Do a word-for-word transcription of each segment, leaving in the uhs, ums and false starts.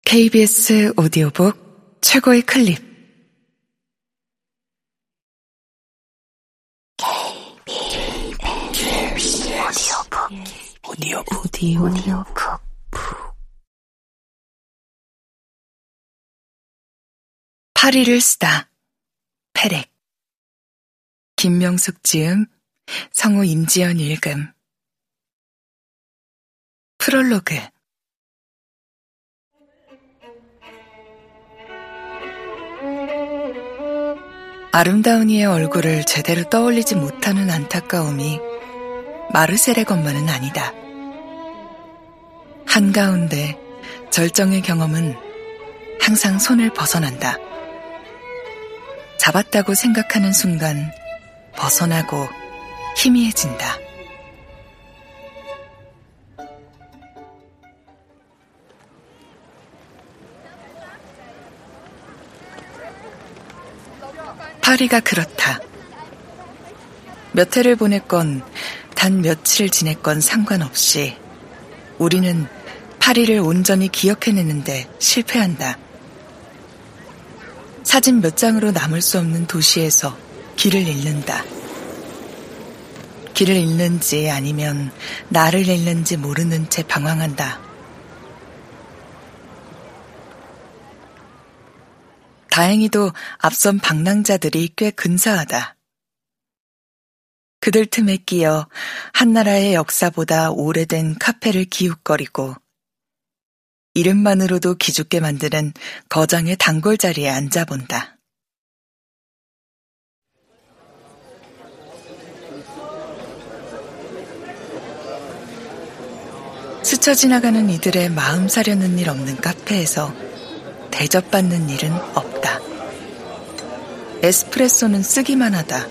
케이비에스 오디오북 최고의 클립. 케이비에스 오디오북 오디오북 오디오북 파리를 쓰다. 패렉. 김명숙 지음, 성우 임지연 읽음. 프롤로그. 아름다운 이의 얼굴을 제대로 떠올리지 못하는 안타까움이 마르셀의 것만은 아니다. 한가운데 절정의 경험은 항상 손을 벗어난다. 잡았다고 생각하는 순간 벗어나고 희미해진다. 파리가 그렇다. 몇 해를 보냈건 단 며칠을 지냈건 상관없이 우리는 파리를 온전히 기억해내는데 실패한다. 사진 몇 장으로 남을 수 없는 도시에서 길을 잃는다. 길을 잃는지 아니면 나를 잃는지 모르는 채 방황한다. 다행히도 앞선 방랑자들이 꽤 근사하다. 그들 틈에 끼어 한나라의 역사보다 오래된 카페를 기웃거리고 이름만으로도 기죽게 만드는 거장의 단골 자리에 앉아본다. 스쳐 지나가는 이들의 마음 사려는 일 없는 카페에서 대접받는 일은 없다. 에스프레소는 쓰기만 하다.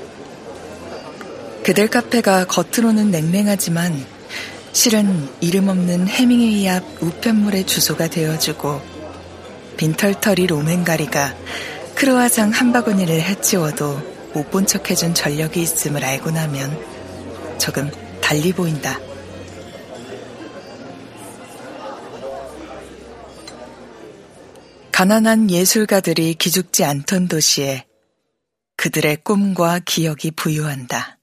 그들 카페가 겉으로는 냉랭하지만 실은 이름 없는 해밍웨이 앞 우편물의 주소가 되어주고 빈털터리 로맨가리가 크로아상 한 바구니를 해치워도 못 본 척해준 전력이 있음을 알고 나면 조금 달리 보인다. 가난한 예술가들이 기죽지 않던 도시에 그들의 꿈과 기억이 부유한다.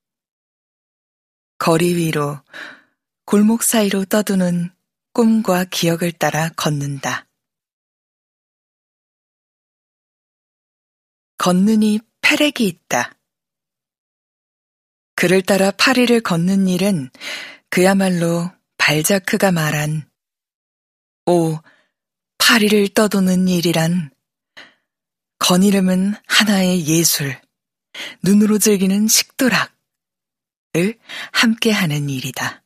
거리 위로, 골목 사이로 떠도는 꿈과 기억을 따라 걷는다. 걷느니 패렉이 있다. 그를 따라 파리를 걷는 일은 그야말로 발자크가 말한 오, 파리를 떠도는 일이란 거니름은 하나의 예술, 눈으로 즐기는 식도락을 함께하는 일이다.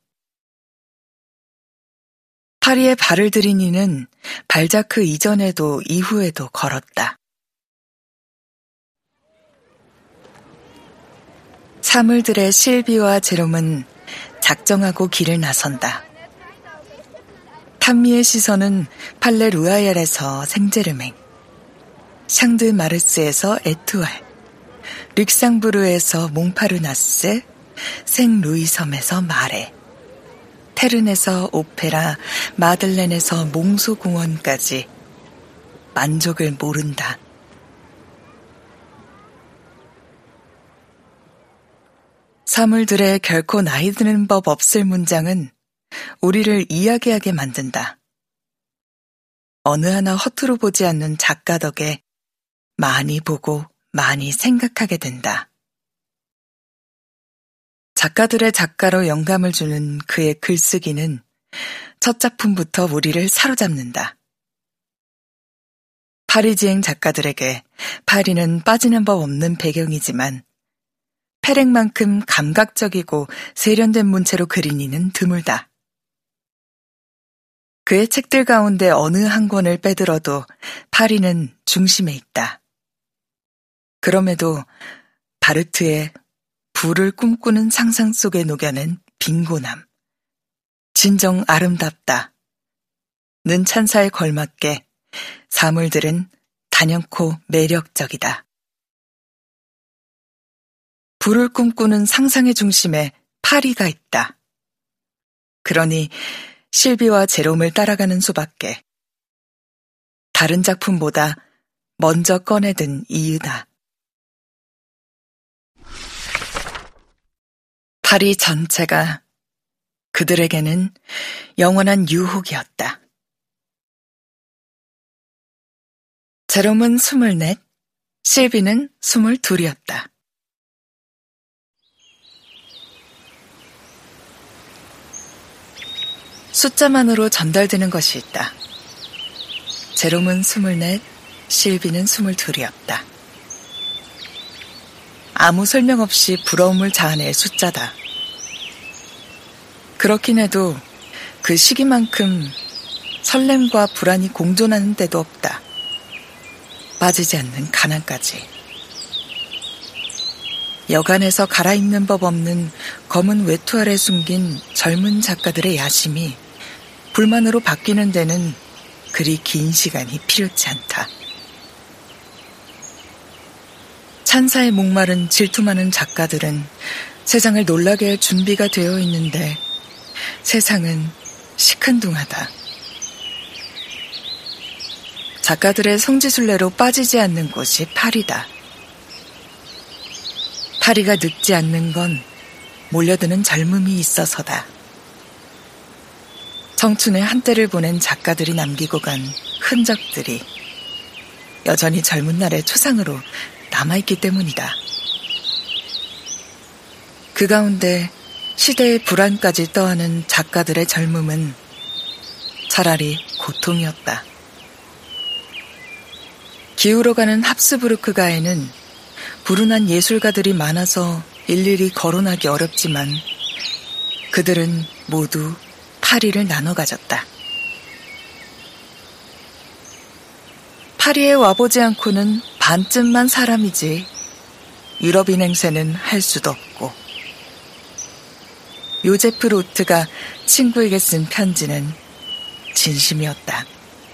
파리에 발을 들인 이는 발자크 이전에도 이후에도 걸었다. 사물들의 실비와 제롬은 작정하고 길을 나선다. 탐미의 시선은 팔레 루아얄에서 생제르맹, 샹드 마르스에서 에투알, 릭상브르에서 몽파르나스, 생루이섬에서 마레, 테른에서 오페라, 마들렌에서 몽소공원까지 만족을 모른다. 사물들의 결코 나이 드는 법 없을 문장은 우리를 이야기하게 만든다. 어느 하나 허투루 보지 않는 작가 덕에 많이 보고 많이 생각하게 된다. 작가들의 작가로 영감을 주는 그의 글쓰기는 첫 작품부터 우리를 사로잡는다. 파리지행 작가들에게 파리는 빠지는 법 없는 배경이지만 패렉만큼 감각적이고 세련된 문체로 그린 이는 드물다. 그의 책들 가운데 어느 한 권을 빼들어도 파리는 중심에 있다. 그럼에도 바르트의 부를 꿈꾸는 상상 속에 녹여낸 빈곤함, 진정 아름답다 는 찬사에 걸맞게 사물들은 단연코 매력적이다. 부를 꿈꾸는 상상의 중심에 파리가 있다. 그러니 실비와 제롬을 따라가는 수밖에 다른 작품보다 먼저 꺼내든 이유다. 파리 전체가 그들에게는 영원한 유혹이었다. 제롬은 스물넷, 실비는 스물둘이었다. 숫자만으로 전달되는 것이 있다. 제롬은 스물넷, 실비는 스물둘이었다. 아무 설명 없이 부러움을 자아낼 숫자다. 그렇긴 해도 그 시기만큼 설렘과 불안이 공존하는 때도 없다. 빠지지 않는 가난까지. 여간에서 갈아입는 법 없는 검은 외투 아래 숨긴 젊은 작가들의 야심이 불만으로 바뀌는 데는 그리 긴 시간이 필요치 않다. 찬사에 목마른 질투 많은 작가들은 세상을 놀라게 할 준비가 되어 있는데 세상은 시큰둥하다. 작가들의 성지순례로 빠지지 않는 곳이 파리다. 파리가 늙지 않는 건 몰려드는 젊음이 있어서다. 청춘의 한때를 보낸 작가들이 남기고 간 흔적들이 여전히 젊은 날의 초상으로 남아있기 때문이다. 그 가운데 시대의 불안까지 떠안은 작가들의 젊음은 차라리 고통이었다. 기울어가는 합스부르크가에는 불운한 예술가들이 많아서 일일이 거론하기 어렵지만 그들은 모두 파리를 나눠 가졌다. 파리에 와보지 않고는 반쯤만 사람이지 유럽인 행세는 할 수도 없고 요제프 로트가 친구에게 쓴 편지는 진심이었다.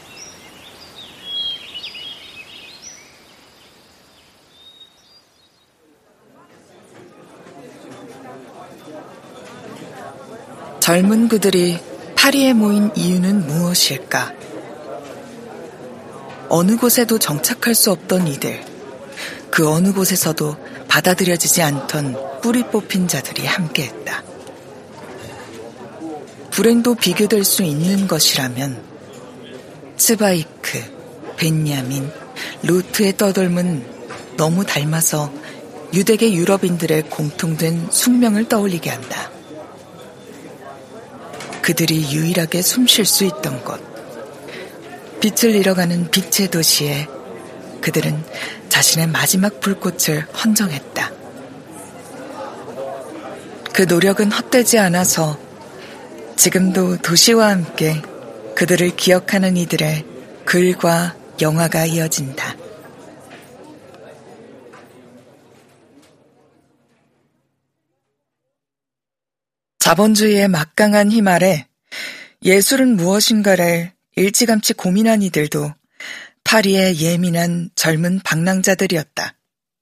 젊은 그들이 파리에 모인 이유는 무엇일까? 어느 곳에도 정착할 수 없던 이들, 그 어느 곳에서도 받아들여지지 않던 뿌리 뽑힌 자들이 함께했다. 불행도 비교될 수 있는 것이라면 스바이크, 벤야민, 루트의 떠돌문 너무 닮아서 유대계 유럽인들의 공통된 숙명을 떠올리게 한다. 그들이 유일하게 숨 쉴 수 있던 곳, 빛을 잃어가는 빛의 도시에 그들은 자신의 마지막 불꽃을 헌정했다. 그 노력은 헛되지 않아서 지금도 도시와 함께 그들을 기억하는 이들의 글과 영화가 이어진다. 자본주의의 막강한 힘 아래 예술은 무엇인가를 일찌감치 고민한 이들도 파리의 예민한 젊은 방랑자들이었다.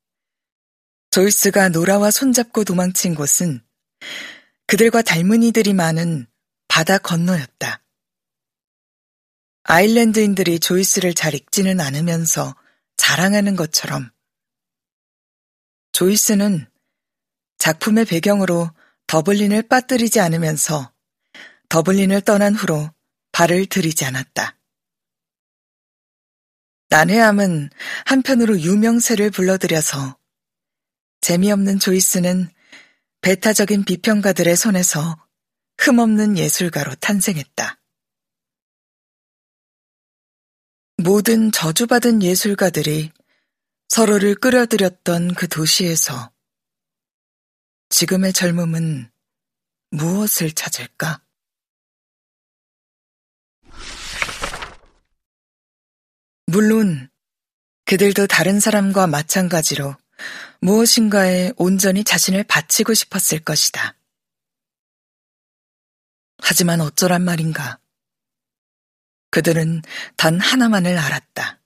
조이스가 노라와 손잡고 도망친 곳은 그들과 닮은 이들이 많은 바다 건너였다. 아일랜드인들이 조이스를 잘 읽지는 않으면서 자랑하는 것처럼 조이스는 작품의 배경으로 더블린을 빠뜨리지 않으면서 더블린을 떠난 후로 발을 들이지 않았다. 난해함은 한편으로 유명세를 불러들여서 재미없는 조이스는 배타적인 비평가들의 손에서 흠없는 예술가로 탄생했다. 모든 저주받은 예술가들이 서로를 끌어들였던 그 도시에서 지금의 젊음은 무엇을 찾을까? 물론 그들도 다른 사람과 마찬가지로 무엇인가에 온전히 자신을 바치고 싶었을 것이다. 하지만 어쩌란 말인가? 그들은 단 하나만을 알았다.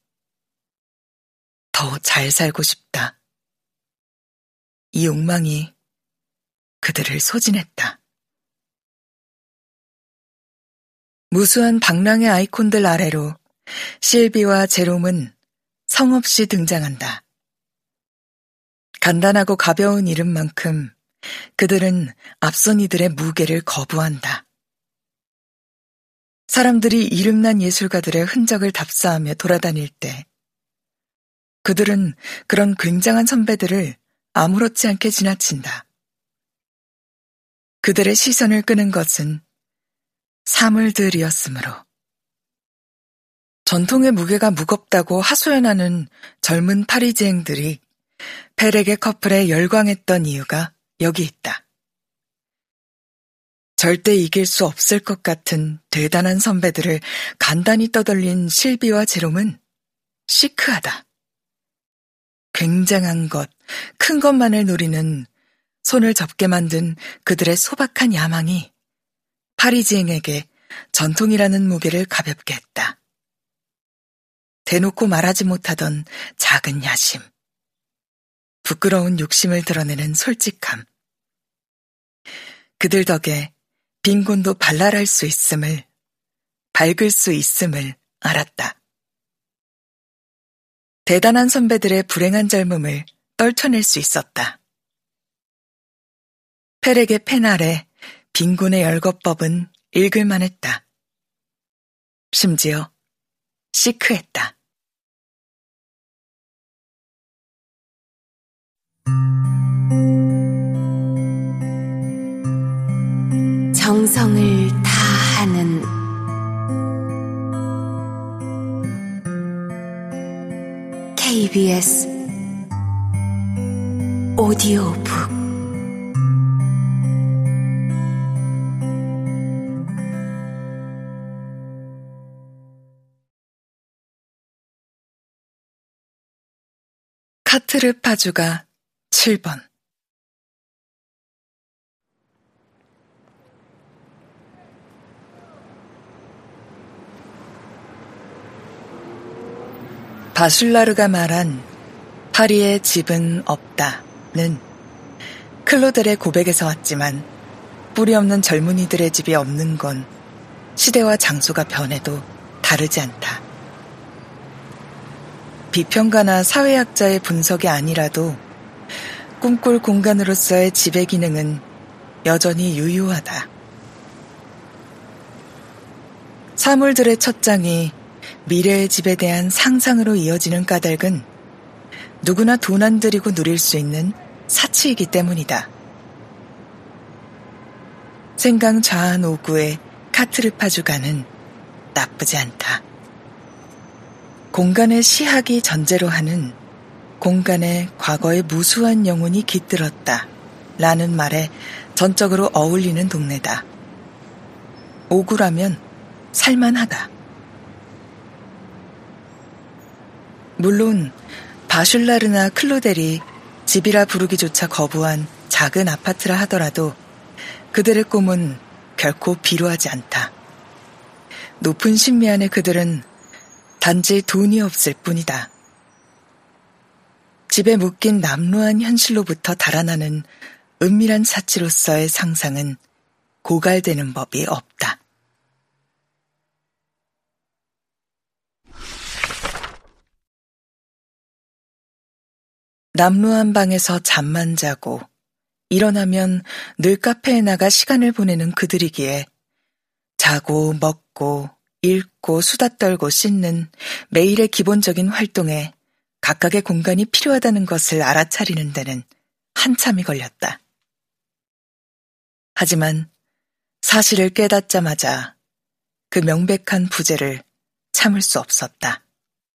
더 잘 살고 싶다. 이 욕망이 그들을 소진했다. 무수한 방랑의 아이콘들 아래로 실비와 제롬은 성없이 등장한다. 간단하고 가벼운 이름만큼 그들은 앞선 이들의 무게를 거부한다. 사람들이 이름난 예술가들의 흔적을 답사하며 돌아다닐 때 그들은 그런 굉장한 선배들을 아무렇지 않게 지나친다. 그들의 시선을 끄는 것은 사물들이었으므로. 전통의 무게가 무겁다고 하소연하는 젊은 파리지앵들이 페레게 커플에 열광했던 이유가 여기 있다. 절대 이길 수 없을 것 같은 대단한 선배들을 간단히 떠돌린 실비와 제롬은 시크하다. 굉장한 것, 큰 것만을 노리는 손을 접게 만든 그들의 소박한 야망이 파리지앵에게 전통이라는 무게를 가볍게 했다. 대놓고 말하지 못하던 작은 야심, 부끄러운 욕심을 드러내는 솔직함. 그들 덕에 빈곤도 발랄할 수 있음을, 밝을 수 있음을 알았다. 대단한 선배들의 불행한 젊음을 떨쳐낼 수 있었다. 페레게 펜 아래 빈곤의 열거법은 읽을만 했다. 심지어 시크했다. 정성을 다하는 케이비에스 오디오북 카트르 파주가 칠 번. 바슐라르가 말한 파리에 집은 없다는 클로델의 고백에서 왔지만 뿌리 없는 젊은이들의 집이 없는 건 시대와 장소가 변해도 다르지 않다. 비평가나 사회학자의 분석이 아니라도 꿈꿀 공간으로서의 집의 기능은 여전히 유효하다. 사물들의 첫 장이 미래의 집에 대한 상상으로 이어지는 까닭은 누구나 돈 안 들이고 누릴 수 있는 사치이기 때문이다. 생강 좌한 오구의 카트르파주가는 나쁘지 않다. 공간의 시학이 전제로 하는 공간에 과거의 무수한 영혼이 깃들었다 라는 말에 전적으로 어울리는 동네다. 오구라면 살만하다. 물론 바슐라르나 클로델이 집이라 부르기조차 거부한 작은 아파트라 하더라도 그들의 꿈은 결코 비루하지 않다. 높은 신미 안에 그들은 단지 돈이 없을 뿐이다. 집에 묶인 남루한 현실로부터 달아나는 은밀한 사치로서의 상상은 고갈되는 법이 없다. 남루한 방에서 잠만 자고 일어나면 늘 카페에 나가 시간을 보내는 그들이기에 자고 먹고 읽고 수다 떨고 씻는 매일의 기본적인 활동에 각각의 공간이 필요하다는 것을 알아차리는 데는 한참이 걸렸다. 하지만 사실을 깨닫자마자 그 명백한 부재를 참을 수 없었다.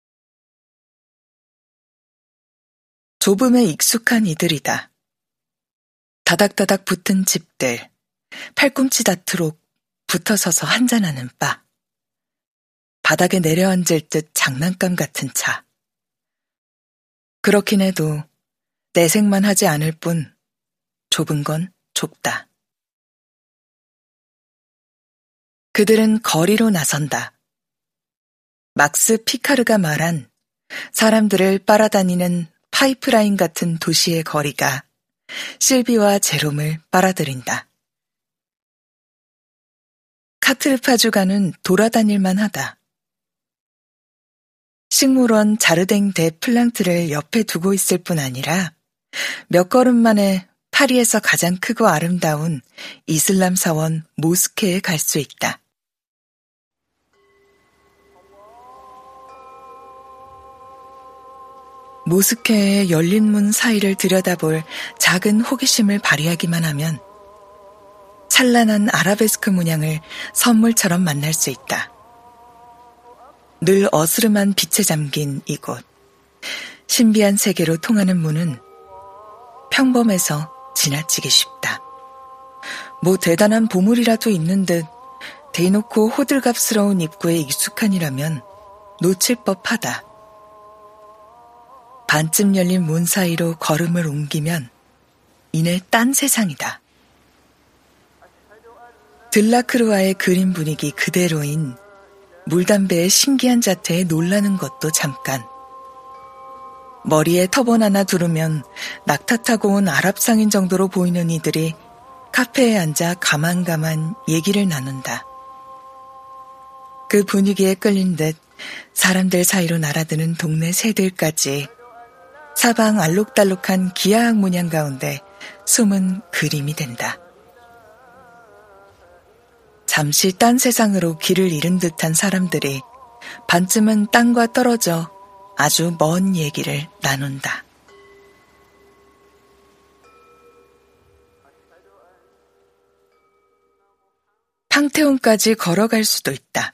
좁음에 익숙한 이들이다. 다닥다닥 붙은 집들, 팔꿈치 닿도록 붙어서서 한잔하는 바, 바닥에 내려앉을 듯 장난감 같은 차. 그렇긴 해도 내색만 하지 않을 뿐 좁은 건 좁다. 그들은 거리로 나선다. 막스 피카르가 말한 사람들을 빨아다니는 파이프라인 같은 도시의 거리가 실비와 제롬을 빨아들인다. 카트르파주가는 돌아다닐만 하다. 식물원 자르댕 데 플랑트를 옆에 두고 있을 뿐 아니라 몇 걸음 만에 파리에서 가장 크고 아름다운 이슬람 사원 모스크에 갈 수 있다. 모스크의 열린 문 사이를 들여다볼 작은 호기심을 발휘하기만 하면 찬란한 아라베스크 문양을 선물처럼 만날 수 있다. 늘 어스름한 빛에 잠긴 이곳, 신비한 세계로 통하는 문은 평범해서 지나치기 쉽다. 뭐 대단한 보물이라도 있는 듯 대놓고 호들갑스러운 입구에 익숙한 이라면 놓칠 법하다. 반쯤 열린 문 사이로 걸음을 옮기면 이내 딴 세상이다. 들라크루아의 그림 분위기 그대로인 물담배의 신기한 자태에 놀라는 것도 잠깐. 머리에 터번 하나 두르면 낙타타고 온 아랍 상인 정도로 보이는 이들이 카페에 앉아 가만가만 얘기를 나눈다. 그 분위기에 끌린 듯 사람들 사이로 날아드는 동네 새들까지 사방 알록달록한 기하학 문양 가운데 숨은 그림이 된다. 잠시 딴 세상으로 길을 잃은 듯한 사람들이 반쯤은 땅과 떨어져 아주 먼 얘기를 나눈다. 팡테온까지 걸어갈 수도 있다.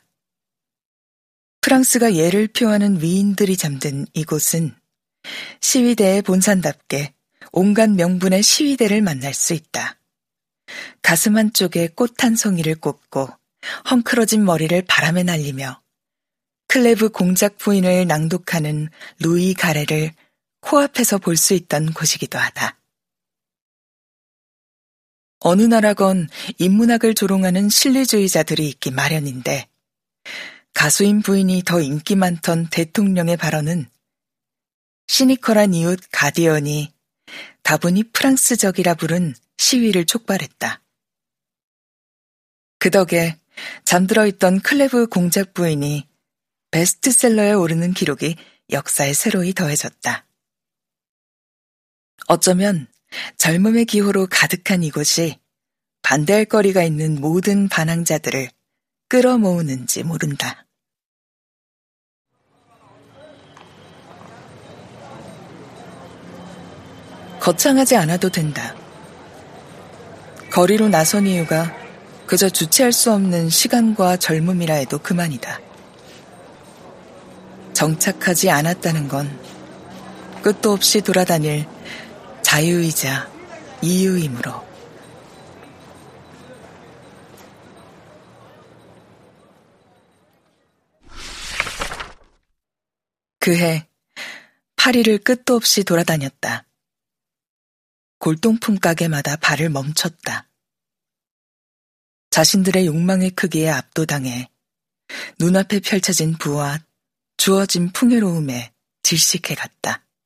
프랑스가 예를 표하는 위인들이 잠든 이곳은 시위대의 본산답게 온갖 명분의 시위대를 만날 수 있다. 가슴 한쪽에 꽃 한 송이를 꽂고 헝클어진 머리를 바람에 날리며 클레브 공작 부인을 낭독하는 루이 가레를 코앞에서 볼 수 있던 곳이기도 하다. 어느 나라건 인문학을 조롱하는 실리주의자들이 있기 마련인데 가수인 부인이 더 인기 많던 대통령의 발언은 시니컬한 이웃 가디언이 다분히 프랑스적이라 부른 시위를 촉발했다. 그 덕에 잠들어 있던 클레브 공작 부인이 베스트셀러에 오르는 기록이 역사에 새로이 더해졌다. 어쩌면 젊음의 기호로 가득한 이곳이 반대할 거리가 있는 모든 반항자들을 끌어모으는지 모른다. 거창하지 않아도 된다. 거리로 나선 이유가 그저 주체할 수 없는 시간과 젊음이라 해도 그만이다. 정착하지 않았다는 건 끝도 없이 돌아다닐 자유이자 이유이므로. 그해 파리를 끝도 없이 돌아다녔다. 골동품 가게마다 발을 멈췄다. 자신들의 욕망의 크기에 압도당해 눈앞에 펼쳐진 부와 주어진 풍요로움에 질식해갔다.